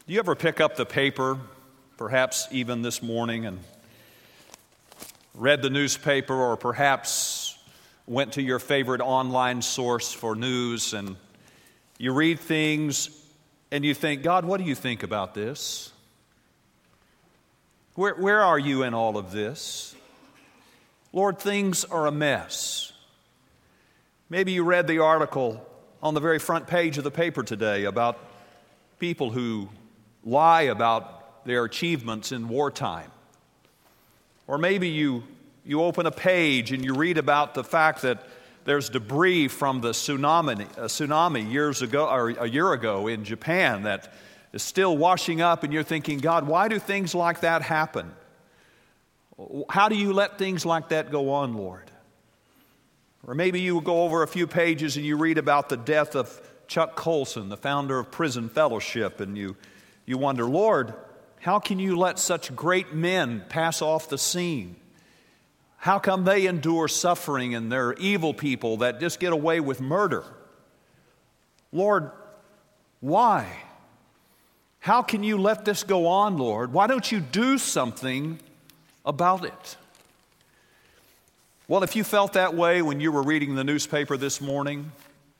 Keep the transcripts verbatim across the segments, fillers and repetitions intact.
Do you ever pick up the paper, perhaps even this morning, and read the newspaper, or perhaps went to your favorite online source for news, and you read things and you think, God, what do you think about this? Where, where are you in all of this? Lord, things are a mess. Maybe you read the article on the very front page of the paper today about people who lie about their achievements in wartime. Or maybe you, you open a page and you read about the fact that there's debris from the tsunami, a tsunami years ago, or a year ago in Japan that is still washing up, and you're thinking, God, why do things like that happen? How do you let things like that go on, Lord? Or maybe you go over a few pages and you read about the death of Chuck Colson, the founder of Prison Fellowship, and you, you wonder, Lord, how can you let such great men pass off the scene? How come they endure suffering and they're evil people that just get away with murder? Lord, why? How can you let this go on, Lord? Why don't you do something about it? Well, if you felt that way when you were reading the newspaper this morning,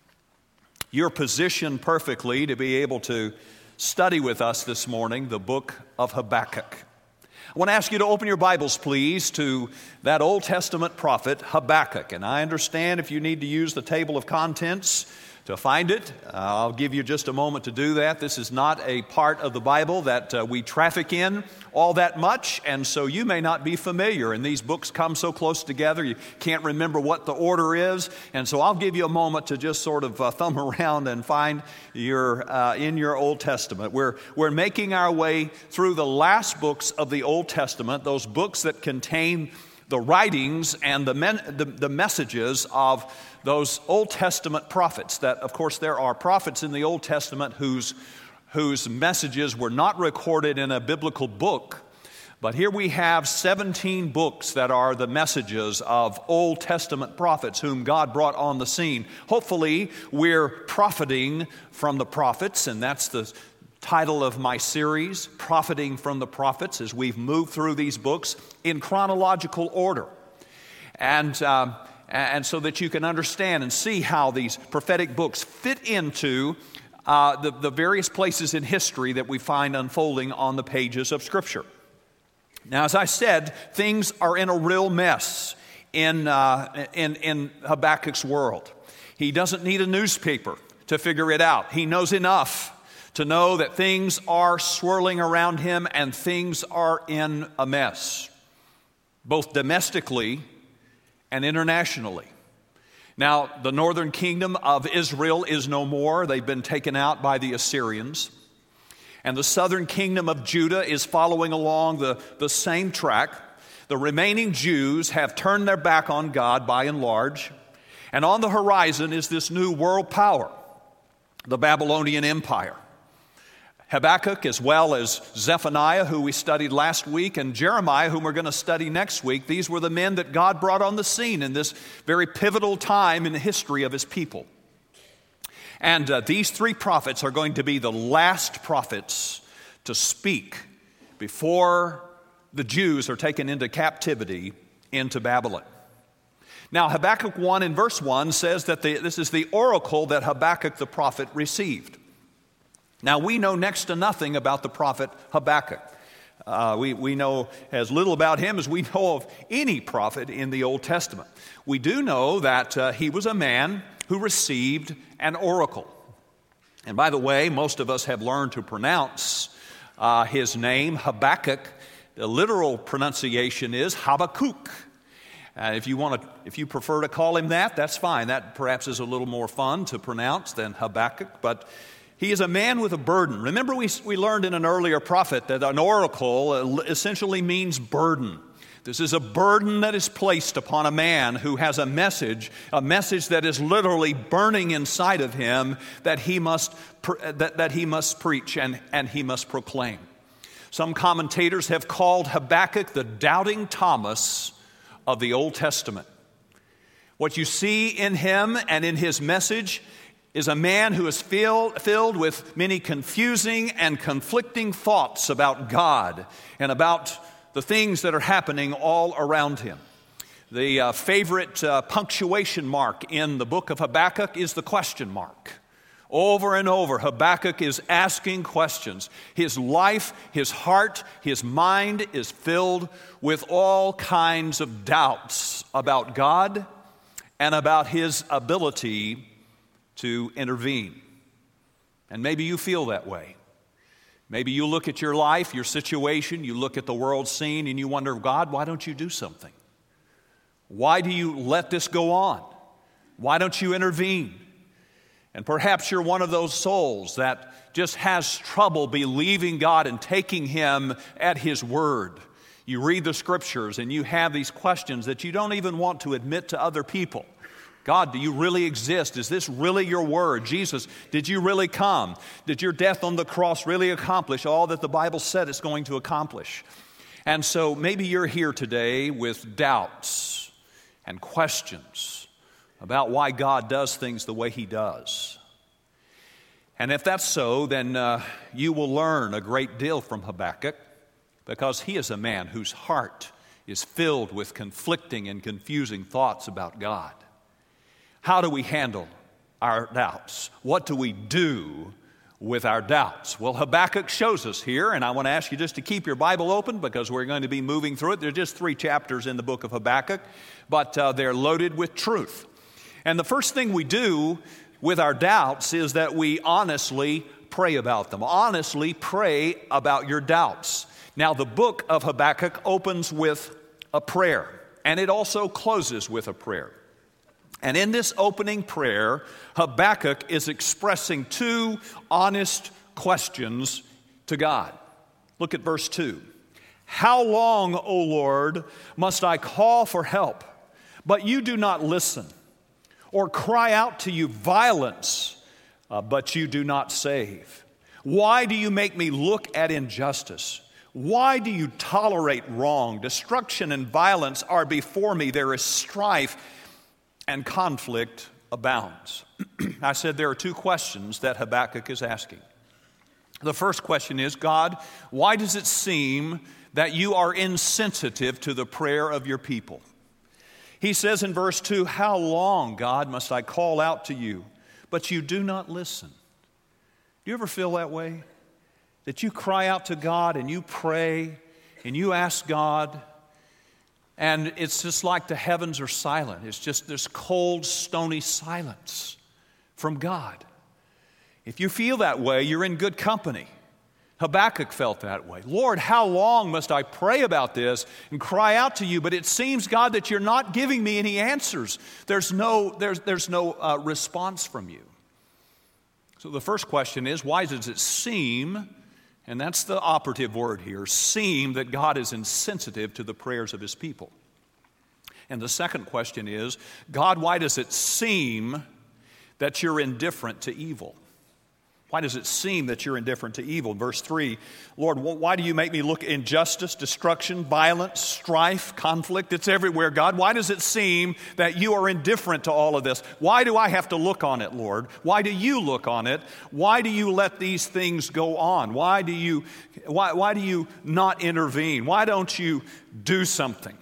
you're positioned perfectly to be able to study with us this morning the book of Habakkuk. I want to ask you to open your Bibles, please, to that Old Testament prophet, Habakkuk. And I understand if you need to use the table of contents to find it, uh, I'll give you just a moment to do that. This is not a part of the Bible that uh, we traffic in all that much, and so you may not be familiar. And these books come so close together, you can't remember what the order is. And so I'll give you a moment to just sort of uh, thumb around and find your uh, in your Old Testament. We're, we're making our way through the last books of the Old Testament, those books that contain the writings and the, men, the, the messages of those Old Testament prophets. That, of course, there are prophets in the Old Testament whose, whose messages were not recorded in a biblical book. But here we have seventeen books that are the messages of Old Testament prophets whom God brought on the scene. Hopefully, we're profiting from the prophets, and that's the title of my series, Profiting from the Prophets, as we've moved through these books in chronological order. And, um, and so that you can understand and see how these prophetic books fit into uh, the, the various places in history that we find unfolding on the pages of Scripture. Now, as I said, things are in a real mess in, uh, in, in Habakkuk's world. He doesn't need a newspaper to figure it out. He knows enough to know that things are swirling around him and things are in a mess, both domestically and internationally. Now, the northern kingdom of Israel is no more. They've been taken out by the Assyrians. And the southern kingdom of Judah is following along the, the same track. The remaining Jews have turned their back on God by and large. And on the horizon is this new world power, the Babylonian Empire. Habakkuk, as well as Zephaniah, who we studied last week, and Jeremiah, whom we're going to study next week, these were the men that God brought on the scene in this very pivotal time in the history of His people. And uh, these three prophets are going to be the last prophets to speak before the Jews are taken into captivity into Babylon. Now, Habakkuk one in verse one says that the, this is the oracle that Habakkuk the prophet received. Now, we know next to nothing about the prophet Habakkuk. Uh, we, we know as little about him as we know of any prophet in the Old Testament. We do know that uh, he was a man who received an oracle. And by the way, most of us have learned to pronounce uh, his name, Habakkuk. The literal pronunciation is Habakkuk. Uh, if you want to, if you prefer to call him that, that's fine. That perhaps is a little more fun to pronounce than Habakkuk, but he is a man with a burden. Remember, we, we learned in an earlier prophet that an oracle essentially means burden. This is a burden that is placed upon a man who has a message, a message that is literally burning inside of him that he must, that, that he must preach and, and he must proclaim. Some commentators have called Habakkuk the doubting Thomas of the Old Testament. What you see in him and in his message is a man who is filled, filled with many confusing and conflicting thoughts about God and about the things that are happening all around him. The uh, favorite uh, punctuation mark in the book of Habakkuk is the question mark. Over and over, Habakkuk is asking questions. His life, his heart, his mind is filled with all kinds of doubts about God and about his ability to intervene. And maybe you feel that way. Maybe you look at your life, your situation, you look at the world scene, and you wonder, God, why don't you do something? Why do you let this go on? Why don't you intervene? And perhaps you're one of those souls that just has trouble believing God and taking Him at His word. You read the Scriptures and you have these questions that you don't even want to admit to other people. God, do you really exist? Is this really your word? Jesus, did you really come? Did your death on the cross really accomplish all that the Bible said it's going to accomplish? And so maybe you're here today with doubts and questions about why God does things the way He does. And if that's so, then uh, you will learn a great deal from Habakkuk, because he is a man whose heart is filled with conflicting and confusing thoughts about God. How do we handle our doubts? What do we do with our doubts? Well, Habakkuk shows us here, and I want to ask you just to keep your Bible open because we're going to be moving through it. There are just three chapters in the book of Habakkuk, but uh, they're loaded with truth. And the first thing we do with our doubts is that we honestly pray about them. Honestly pray about your doubts. Now, the book of Habakkuk opens with a prayer, and it also closes with a prayer. And in this opening prayer, Habakkuk is expressing two honest questions to God. Look at verse two. How long, O Lord, must I call for help, but you do not listen, or cry out to you violence, uh, but you do not save? Why do you make me look at injustice? Why do you tolerate wrong? Destruction and violence are before me. There is strife and conflict abounds. I said there are two questions that Habakkuk is asking. The first question is, God, why does it seem that you are insensitive to the prayer of your people? He says in verse two, how long, God, must I call out to you, but you do not listen? Do you ever feel that way? That you cry out to God and you pray and you ask God, and it's just like the heavens are silent. It's just this cold, stony silence from God. If you feel that way, you're in good company. Habakkuk felt that way. Lord, how long must I pray about this and cry out to you? But it seems, God, that you're not giving me any answers. There's no, there's, there's no uh, response from you. So the first question is, why does it seem, and that's the operative word here, seem that God is insensitive to the prayers of His people? And the second question is, God, why does it seem that you're indifferent to evil? Why does it seem that you're indifferent to evil? Verse three, Lord, why do you make me look at injustice, destruction, violence, strife, conflict? It's everywhere, God. Why does it seem that you are indifferent to all of this? Why do I have to look on it, Lord? Why do you look on it? Why do you let these things go on? Why do you, why, why do you not intervene? Why don't you do something?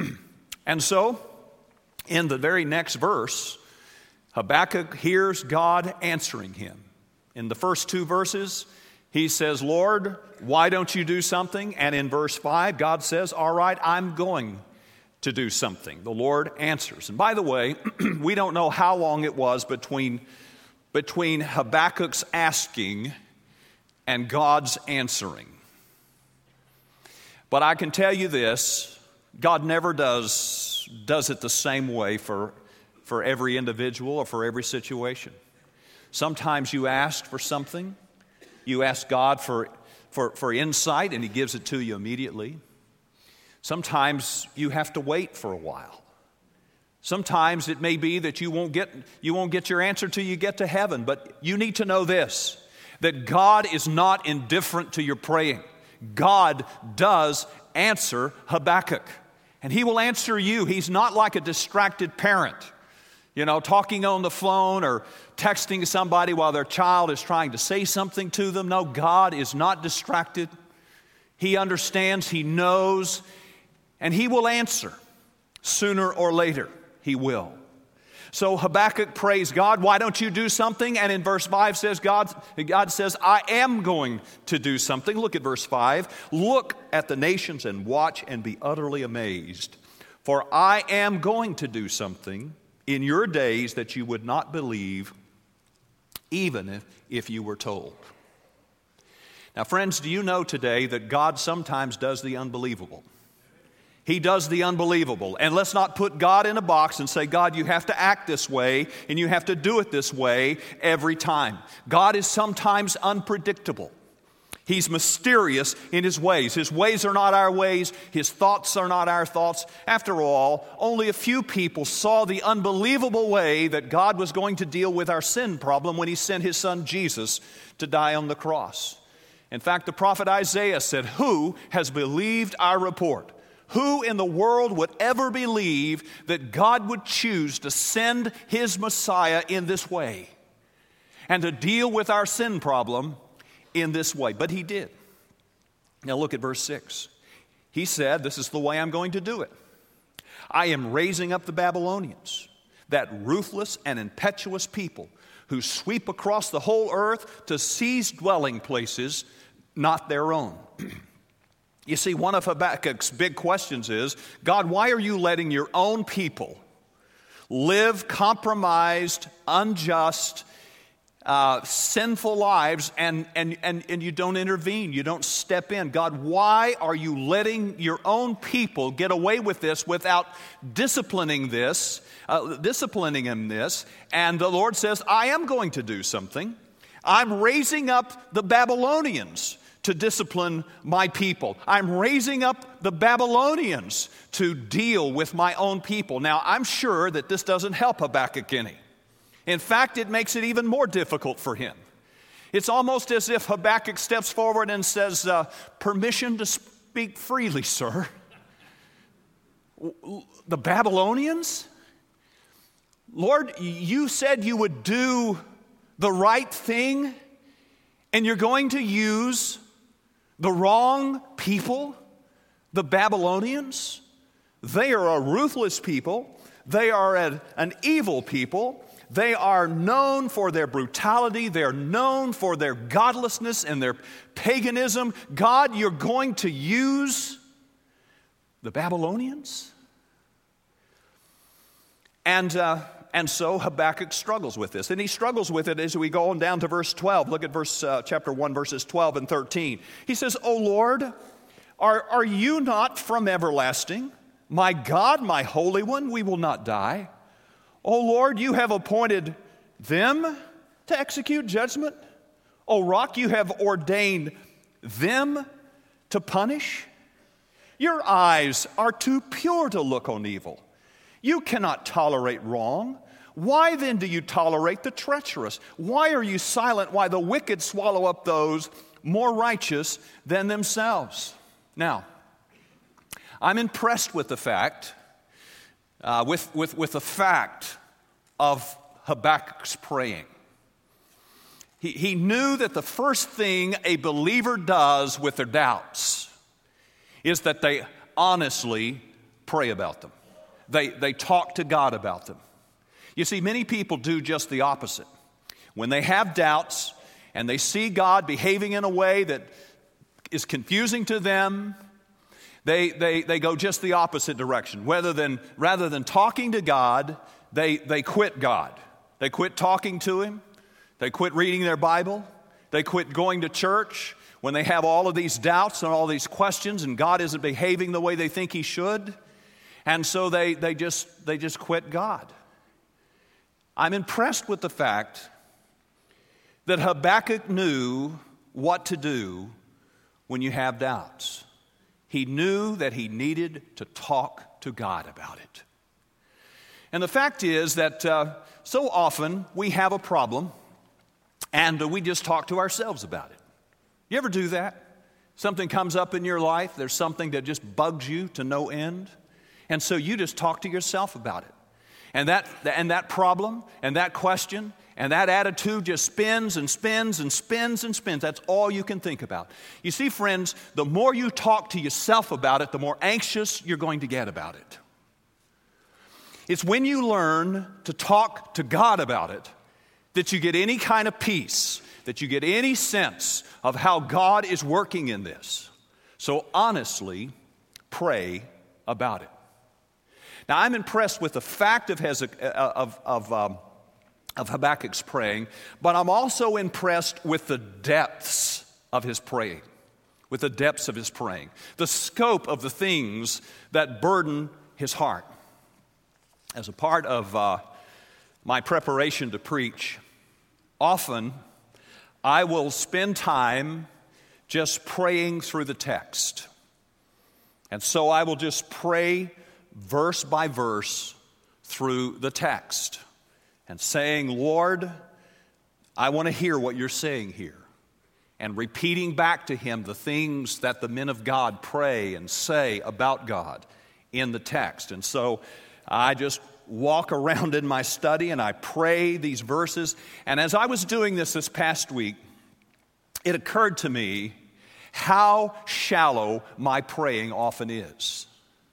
And so, in the very next verse, Habakkuk hears God answering him. In the first two verses, he says, Lord, why don't you do something? And in verse five, God says, all right, I'm going to do something. The Lord answers. And by the way, we don't know how long it was between, between Habakkuk's asking and God's answering. But I can tell you this, God never does, does it the same way for, for every individual or for every situation. Sometimes you ask for something, you ask God for, for, for insight, and He gives it to you immediately. Sometimes you have to wait for a while. Sometimes it may be that you won't get, you won't get your answer till you get to heaven, but you need to know this, that God is not indifferent to your praying. God does answer Habakkuk, and He will answer you. He's not like a distracted parent. You know, talking on the phone or texting somebody while their child is trying to say something to them. No, God is not distracted. He understands, He knows, and He will answer. Sooner or later, He will. So Habakkuk prays, God, why don't you do something? And in verse five says, God, God says, I am going to do something. Look at verse five. Look at the nations and watch and be utterly amazed. For I am going to do something in your days that you would not believe, even if, if you were told. Now, friends, do you know today that God sometimes does the unbelievable? He does the unbelievable. And let's not put God in a box and say, God, you have to act this way and you have to do it this way every time. God is sometimes unpredictable. He's mysterious in His ways. His ways are not our ways. His thoughts are not our thoughts. After all, only a few people saw the unbelievable way that God was going to deal with our sin problem when He sent His Son Jesus to die on the cross. In fact, the prophet Isaiah said, who has believed our report? Who in the world would ever believe that God would choose to send His Messiah in this way and to deal with our sin problem in this way? But He did. Now look at verse six. He said, this is the way I'm going to do it. I am raising up the Babylonians, that ruthless and impetuous people who sweep across the whole earth to seize dwelling places not their own. You see, one of Habakkuk's big questions is, God, why are you letting your own people live compromised, unjust, uh, sinful lives and, and, and, and you don't intervene, you don't step in? God, why are you letting your own people get away with this without disciplining this, uh, disciplining in this? And the Lord says, I am going to do something. I'm raising up the Babylonians to discipline my people. I'm raising up the Babylonians to deal with my own people. Now, I'm sure that this doesn't help Habakkuk any. In fact, it makes it even more difficult for him. It's almost as if Habakkuk steps forward and says, uh, permission to speak freely, sir. The Babylonians? Lord, you said you would do the right thing, and you're going to use the wrong people, the Babylonians. They are a ruthless people. They are an, an evil people. They are known for their brutality. They're known for their godlessness and their paganism. God, you're going to use the Babylonians? And uh, and so Habakkuk struggles with this. And he struggles with it as we go on down to verse twelve. Look at verse uh, chapter one, verses twelve and thirteen. He says, O Lord, are, are you not from everlasting? My God, my Holy One, we will not die. O Lord, you have appointed them to execute judgment. O Rock, you have ordained them to punish. Your eyes are too pure to look on evil. You cannot tolerate wrong. Why then do you tolerate the treacherous? Why are you silent while the wicked swallow up those more righteous than themselves? Now, I'm impressed with the fact, uh, with, with, with the fact of Habakkuk's praying. He, he knew that the first thing a believer does with their doubts is that they honestly pray about them. They, they talk to God about them. You see, many people do just the opposite. When they have doubts and they see God behaving in a way that is confusing to them, they, they, they go just the opposite direction. Rather than, rather than talking to God, they, they quit God. They quit talking to Him. They quit reading their Bible. They quit going to church when they have all of these doubts and all these questions and God isn't behaving the way they think He should. And so they, they, just, they just quit God. I'm impressed with the fact that Habakkuk knew what to do when you have doubts. He knew that he needed to talk to God about it. And the fact is that uh, so often we have a problem and uh, we just talk to ourselves about it. You ever do that? Something comes up in your life, there's something that just bugs you to no end. And so you just talk to yourself about it. And that, and that problem and that question and that attitude just spins and spins and spins and spins. That's all you can think about. You see, friends, the more you talk to yourself about it, the more anxious you're going to get about it. It's when you learn to talk to God about it that you get any kind of peace, that you get any sense of how God is working in this. So honestly, pray about it. Now, I'm impressed with the fact of, Hezek- of, of, um, of Habakkuk's praying, but I'm also impressed with the depths of his praying, with the depths of his praying, the scope of the things that burden his heart. As a part of uh, my preparation to preach, often I will spend time just praying through the text. And so I will just pray verse by verse through the text and saying, Lord, I want to hear what you're saying here. And repeating back to him the things that the men of God pray and say about God in the text. And so I just walk around in my study and I pray these verses. And as I was doing this this past week, it occurred to me how shallow my praying often is.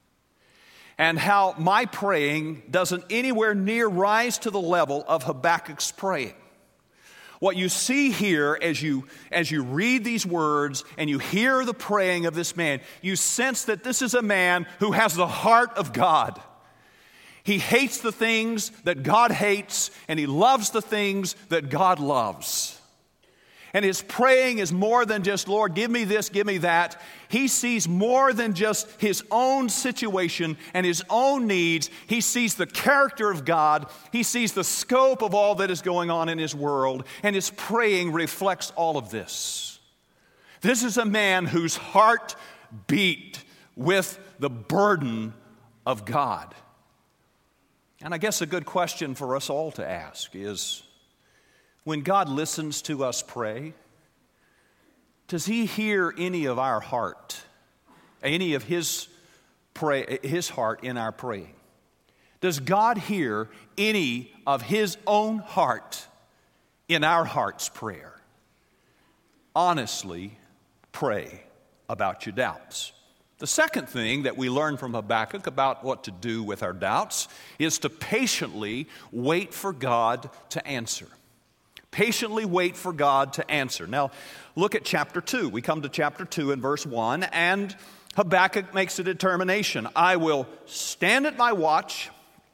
And how my praying doesn't anywhere near rise to the level of Habakkuk's praying. What you see here as you, as you read these words and you hear the praying of this man, you sense that this is a man who has the heart of God. He hates the things that God hates, and he loves the things that God loves. And his praying is more than just, Lord, give me this, give me that. He sees more than just his own situation and his own needs. He sees the character of God. He sees the scope of all that is going on in his world. And his praying reflects all of this. This is a man whose heart beat with the burden of God. And I guess a good question for us all to ask is, when God listens to us pray, does he hear any of our heart, any of his pray, his heart in our praying? Does God hear any of his own heart in our heart's prayer? Honestly, pray about your doubts. The second thing that we learn from Habakkuk about what to do with our doubts is to patiently wait for God to answer. Patiently wait for God to answer. Now, look at chapter two. We come to chapter two and verse one, and Habakkuk makes a determination. I will stand at my watch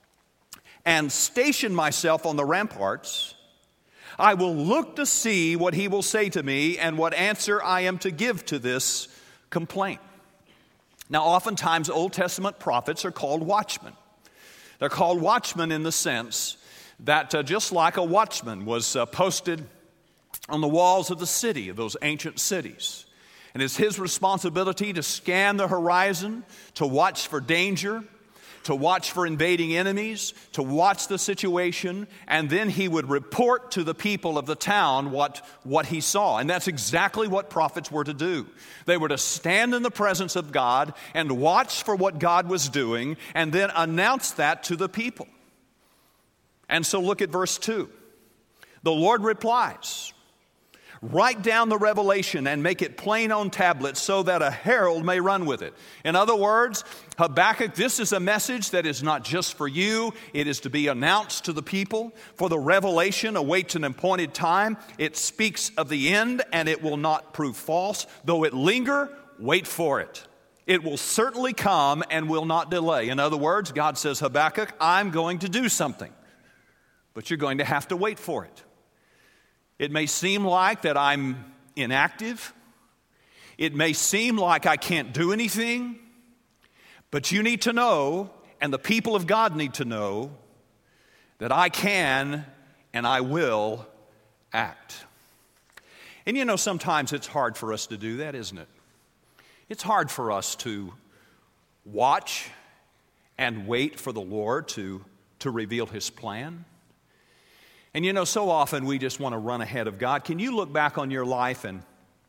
and station myself on the ramparts. I will look to see what he will say to me and what answer I am to give to this complaint. Now, oftentimes, Old Testament prophets are called watchmen. They're called watchmen in the sense that uh, just like a watchman was uh, posted on the walls of the city, of those ancient cities. And it's his responsibility to scan the horizon, to watch for danger, to watch for invading enemies, to watch the situation, and then he would report to the people of the town what, what he saw. And that's exactly what prophets were to do. They were to stand in the presence of God and watch for what God was doing, and then announce that to the people. And so look at verse two. The Lord replies, write down the revelation and make it plain on tablets so that a herald may run with it. In other words, Habakkuk, this is a message that is not just for you. It is to be announced to the people. For the revelation awaits an appointed time. It speaks of the end, and it will not prove false. Though it linger, wait for it. It will certainly come and will not delay. In other words, God says, Habakkuk, I'm going to do something. But you're going to have to wait for it. It may seem like that I'm inactive. It may seem like I can't do anything. But you need to know, and the people of God need to know, that I can and I will act. And you know, sometimes it's hard for us to do that, isn't it? It's hard for us to watch and wait for the Lord to, to reveal his plan. And you know, so often we just want to run ahead of God. Can you look back on your life and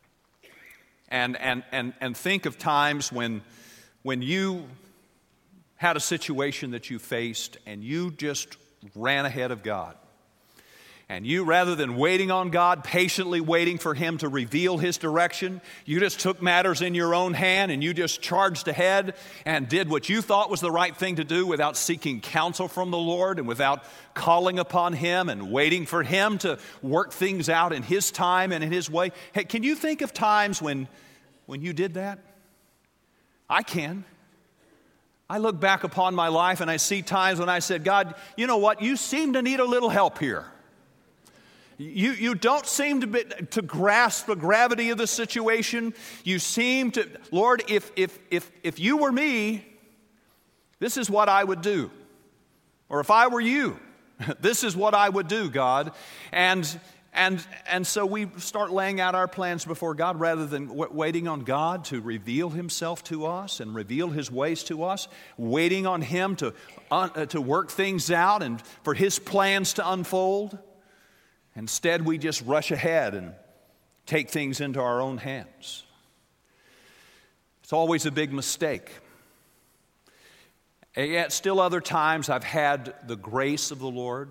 and and and, and think of times when when you had a situation that you faced and you just ran ahead of God? And you, rather than waiting on God, patiently waiting for Him to reveal His direction, you just took matters in your own hand and you just charged ahead and did what you thought was the right thing to do without seeking counsel from the Lord and without calling upon Him and waiting for Him to work things out in His time and in His way. Hey, can you think of times when, when you did that? I can. I look back upon my life and I see times when I said, God, you know what? You seem to need a little help here. You, you don't seem to, be, to grasp the gravity of the situation. You seem to, Lord, if, if, if, if you were me, this is what I would do. Or if I were you, this is what I would do, God. And, and, and so we start laying out our plans before God rather than w- waiting on God to reveal Himself to us and reveal His ways to us, waiting on Him to, uh, to work things out and for His plans to unfold. Instead, we just rush ahead and take things into our own hands. It's always a big mistake. And yet, still other times I've had the grace of the Lord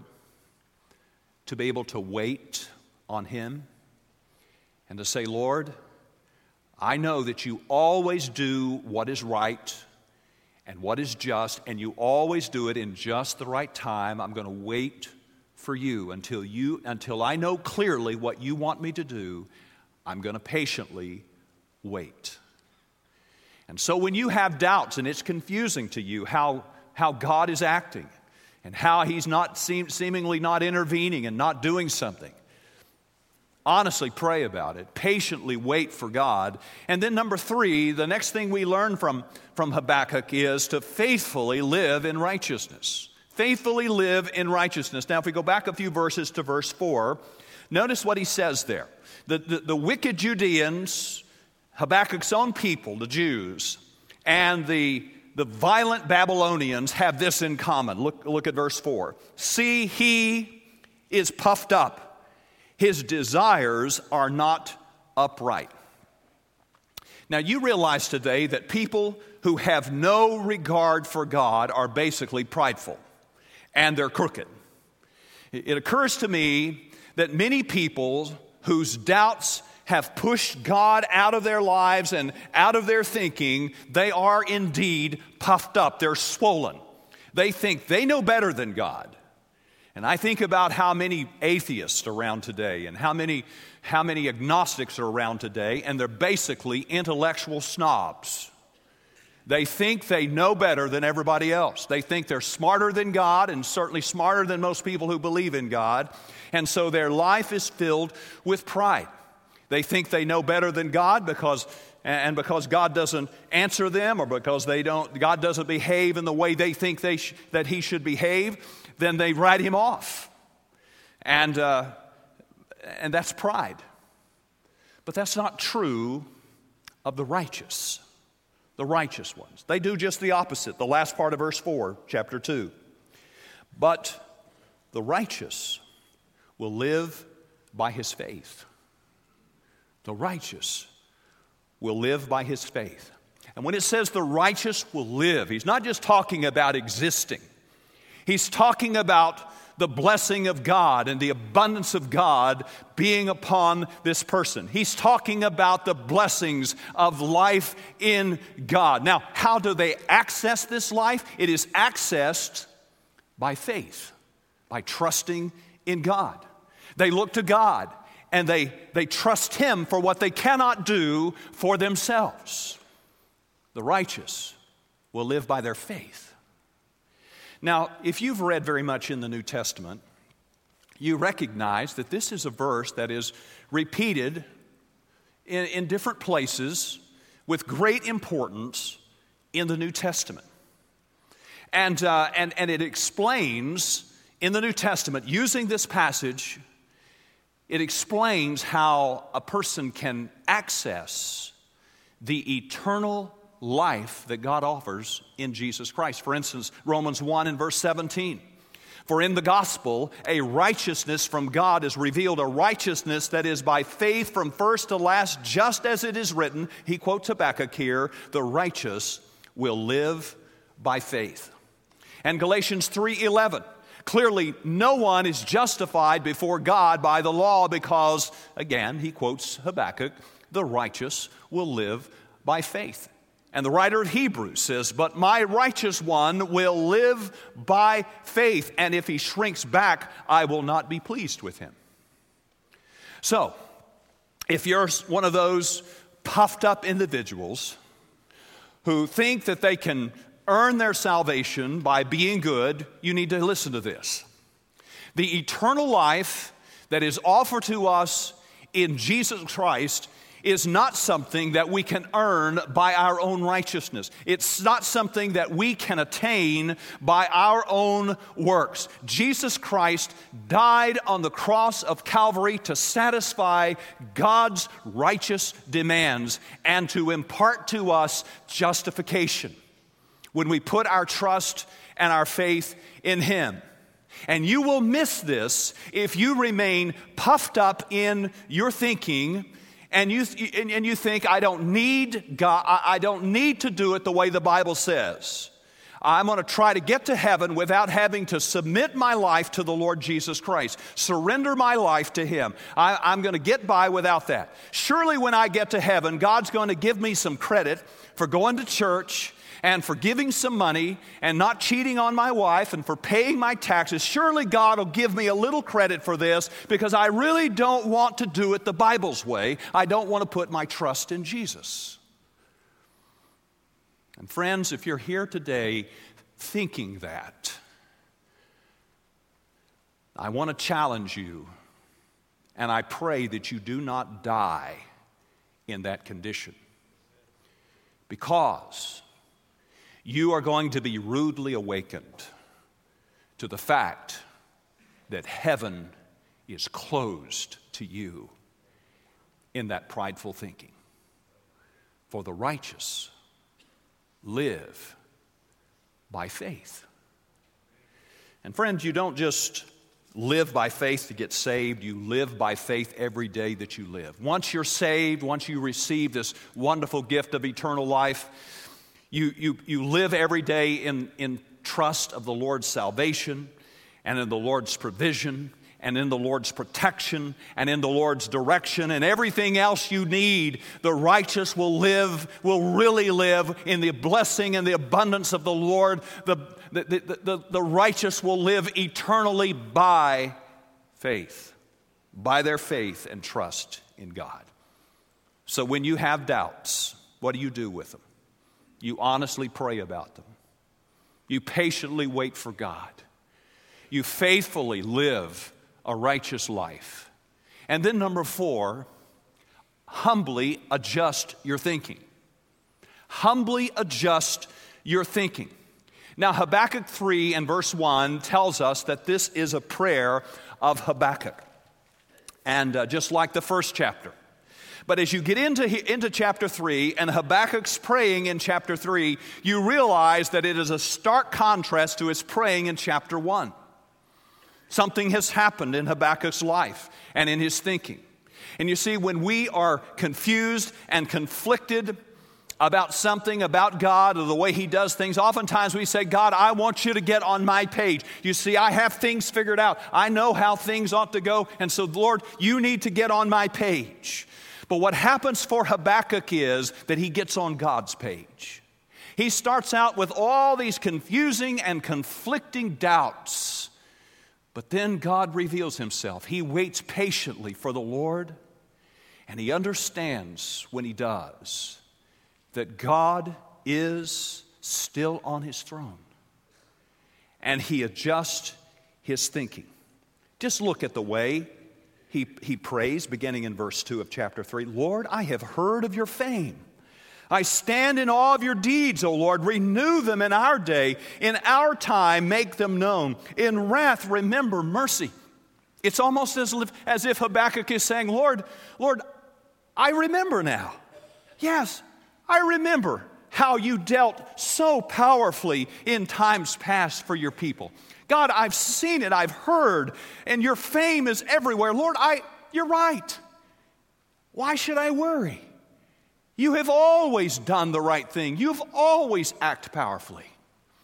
to be able to wait on Him and to say, Lord, I know that you always do what is right and what is just, and you always do it in just the right time. I'm going to wait for you until you until I know clearly what you want me to do. I'm going to patiently wait. And so when you have doubts and it's confusing to you how, how God is acting and how He's not seem, seemingly not intervening and not doing something, honestly pray about it. Patiently wait for God. And then number three, the next thing we learn from, from Habakkuk is to faithfully live in righteousness. Faithfully live in righteousness. Now, if we go back a few verses to verse four, notice what he says there. The, the, the wicked Judeans, Habakkuk's own people, the Jews, and the, the violent Babylonians have this in common. Look, look at verse four. See, he is puffed up. His desires are not upright. Now, you realize today that people who have no regard for God are basically prideful. And they're crooked. It occurs to me that many people whose doubts have pushed God out of their lives and out of their thinking, they are indeed puffed up. They're swollen. They think they know better than God. And I think about how many atheists are around today and how many, how many agnostics are around today, and they're basically intellectual snobs. They think they know better than everybody else. They think they're smarter than God and certainly smarter than most people who believe in God. And so their life is filled with pride. They think they know better than God because, and because God doesn't answer them or because they don't, God doesn't behave in the way they think they sh- that He should behave, then they write Him off. And, uh, and that's pride. But that's not true of the righteous. The righteous ones. They do just the opposite. The last part of verse four, chapter two. But the righteous will live by his faith. The righteous will live by his faith. And when it says the righteous will live, he's not just talking about existing. He's talking about the blessing of God and the abundance of God being upon this person. He's talking about the blessings of life in God. Now, how do they access this life? It is accessed by faith, by trusting in God. They look to God and they, they trust Him for what they cannot do for themselves. The righteous will live by their faith. Now, if you've read very much in the New Testament, you recognize that this is a verse that is repeated in, in different places with great importance in the New Testament. And, uh, and, and it explains in the New Testament, using this passage, it explains how a person can access the eternal life that God offers in Jesus Christ. For instance, Romans one and verse seventeen. For in the gospel, a righteousness from God is revealed, a righteousness that is by faith from first to last, just as it is written. He quotes Habakkuk here, the righteous will live by faith. And Galatians three eleven, clearly no one is justified before God by the law because, again, he quotes Habakkuk, the righteous will live by faith. And the writer of Hebrews says, but my righteous one will live by faith, and if he shrinks back, I will not be pleased with him. So, if you're one of those puffed up individuals who think that they can earn their salvation by being good, you need to listen to this. The eternal life that is offered to us in Jesus Christ is not something that we can earn by our own righteousness. It's not something that we can attain by our own works. Jesus Christ died on the cross of Calvary to satisfy God's righteous demands and to impart to us justification when we put our trust and our faith in Him. And you will miss this if you remain puffed up in your thinking and you and you think, I don't need God, I don't need to do it the way the Bible says. I'm going to try to get to heaven without having to submit my life to the Lord Jesus Christ. Surrender my life to Him. I, I'm going to get by without that. Surely when I get to heaven, God's going to give me some credit for going to church and for giving some money and not cheating on my wife and for paying my taxes. Surely God will give me a little credit for this because I really don't want to do it the Bible's way. I don't want to put my trust in Jesus. And friends, if you're here today thinking that, I want to challenge you, and I pray that you do not die in that condition, because you are going to be rudely awakened to the fact that heaven is closed to you in that prideful thinking. For the righteous live by faith. And friends, you don't just live by faith to get saved. You live by faith every day that you live. Once you're saved, once you receive this wonderful gift of eternal life, You, you, you live every day in, in trust of the Lord's salvation and in the Lord's provision and in the Lord's protection and in the Lord's direction and everything else you need. The righteous will live, will really live in the blessing and the abundance of the Lord. The, the, the, the, the righteous will live eternally by faith, by their faith and trust in God. So when you have doubts, what do you do with them? You honestly pray about them. You patiently wait for God. You faithfully live a righteous life. And then number four, humbly adjust your thinking. Humbly adjust your thinking. Now, Habakkuk three and verse one tells us that this is a prayer of Habakkuk. And uh, just like the first chapter. But as you get into, into chapter three, and Habakkuk's praying in chapter three, you realize that it is a stark contrast to his praying in chapter one. Something has happened in Habakkuk's life and in his thinking. And you see, when we are confused and conflicted about something, about God or the way He does things, oftentimes we say, God, I want you to get on my page. You see, I have things figured out. I know how things ought to go. And so, Lord, you need to get on my page. But what happens for Habakkuk is that he gets on God's page. He starts out with all these confusing and conflicting doubts. But then God reveals Himself. He waits patiently for the Lord, and he understands when he does that God is still on His throne. And he adjusts his thinking. Just look at the way He, he prays, beginning in verse two of chapter three, Lord, I have heard of your fame. I stand in awe of your deeds, O Lord. Renew them in our day. In our time, make them known. In wrath, remember mercy. It's almost as if, as if Habakkuk is saying, Lord, Lord, I remember now. Yes, I remember how you dealt so powerfully in times past for your people. God, I've seen it, I've heard, and your fame is everywhere. Lord, I, you're right. Why should I worry? You have always done the right thing. You've always acted powerfully.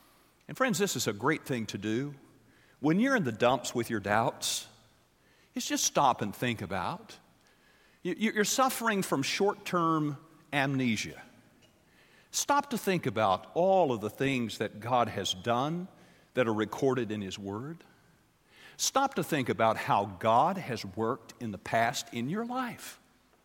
And friends, this is a great thing to do. When you're in the dumps with your doubts, it's just stop and think about. You're suffering from short-term amnesia. Stop to think about all of the things that God has done that are recorded in His Word. Stop to think about how God has worked in the past in your life.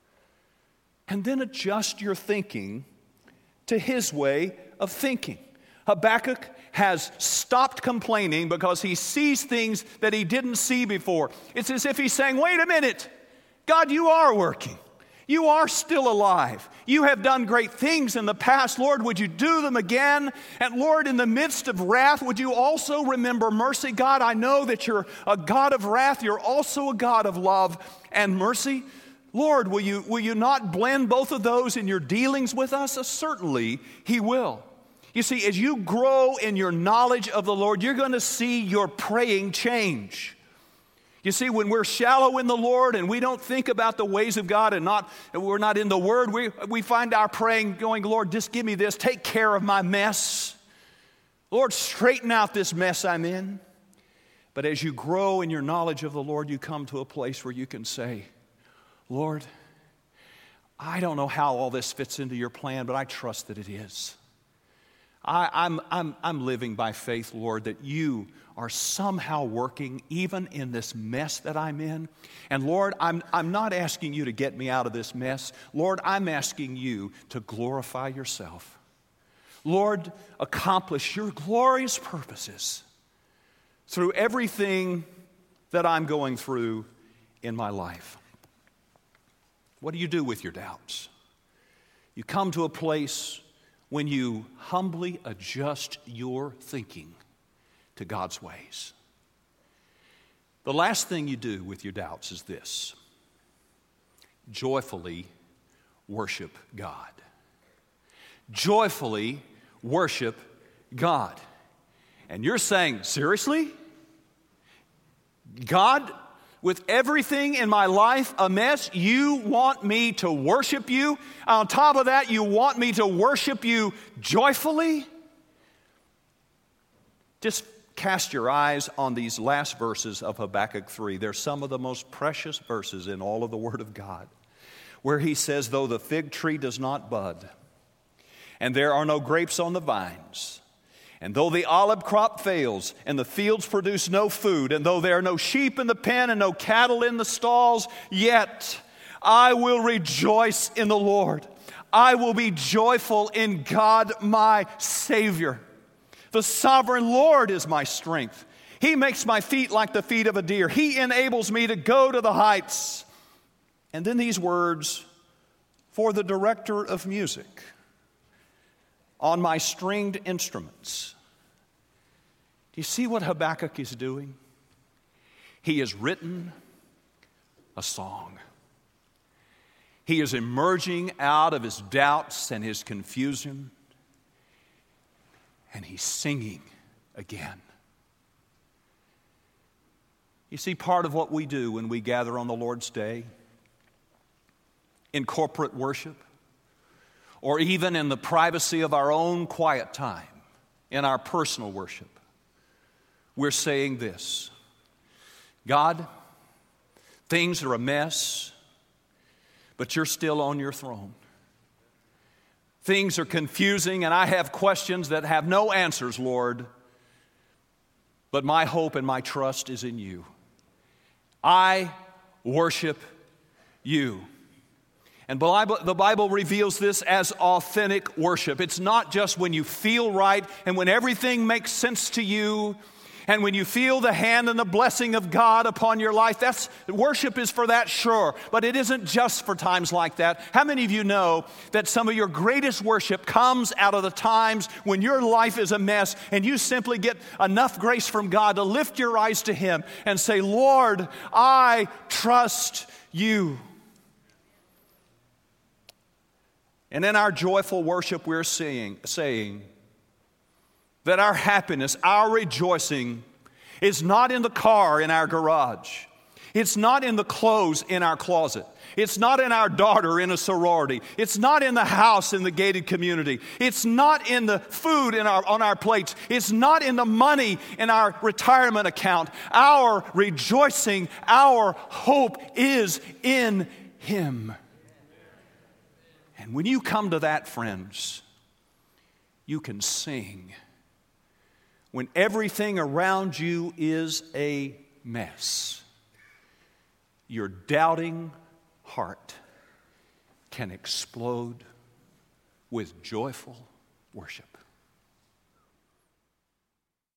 And then adjust your thinking to His way of thinking. Habakkuk has stopped complaining because he sees things that he didn't see before. It's as if he's saying, wait a minute, God, you are working. You are still alive. You have done great things in the past. Lord, would you do them again? And Lord, in the midst of wrath, would you also remember mercy? God, I know that you're a God of wrath. You're also a God of love and mercy. Lord, will you, will you not blend both of those in your dealings with us? Uh, certainly, He will. You see, as you grow in your knowledge of the Lord, you're going to see your praying change. You see, when we're shallow in the Lord and we don't think about the ways of God and not we're not in the Word, we, we find our praying going, Lord, just give me this. Take care of my mess. Lord, straighten out this mess I'm in. But as you grow in your knowledge of the Lord, you come to a place where you can say, Lord, I don't know how all this fits into your plan, but I trust that it is. I, I'm, I'm, I'm living by faith, Lord, that you are somehow working even in this mess that I'm in. And Lord, I'm, I'm not asking you to get me out of this mess. Lord, I'm asking you to glorify yourself. Lord, accomplish your glorious purposes through everything that I'm going through in my life. What do you do with your doubts? You come to a place when you humbly adjust your thinking to God's ways. The last thing you do with your doubts is this: joyfully worship God. Joyfully worship God. And you're saying, seriously? God, with everything in my life a mess, you want me to worship you? On top of that, you want me to worship you joyfully? Just cast your eyes on these last verses of Habakkuk three. They're some of the most precious verses in all of the Word of God, where he says, though the fig tree does not bud, and there are no grapes on the vines, and though the olive crop fails, and the fields produce no food, and though there are no sheep in the pen and no cattle in the stalls, yet I will rejoice in the Lord. I will be joyful in God my Savior. The sovereign Lord is my strength. He makes my feet like the feet of a deer. He enables me to go to the heights. And then these words, for the director of music on my stringed instruments. Do you see what Habakkuk is doing? He has written a song. He is emerging out of his doubts and his confusion, and he's singing again. You see, part of what we do when we gather on the Lord's Day, in corporate worship, or even in the privacy of our own quiet time, in our personal worship, we're saying this: God, things are a mess, but you're still on your throne. Things are confusing, and I have questions that have no answers, Lord, but my hope and my trust is in you. I worship you. And the Bible reveals this as authentic worship. It's not just when you feel right and when everything makes sense to you and when you feel the hand and the blessing of God upon your life. That's worship is for that, sure, but it isn't just for times like that. How many of you know that some of your greatest worship comes out of the times when your life is a mess and you simply get enough grace from God to lift your eyes to Him and say, Lord, I trust you. And in our joyful worship, we're saying, saying that our happiness, our rejoicing is not in the car in our garage. It's not in the clothes in our closet. It's not in our daughter in a sorority. It's not in the house in the gated community. It's not in the food in our, on our plates. It's not in the money in our retirement account. Our rejoicing, our hope is in Him. And when you come to that, friends, you can sing. When everything around you is a mess, your doubting heart can explode with joyful worship.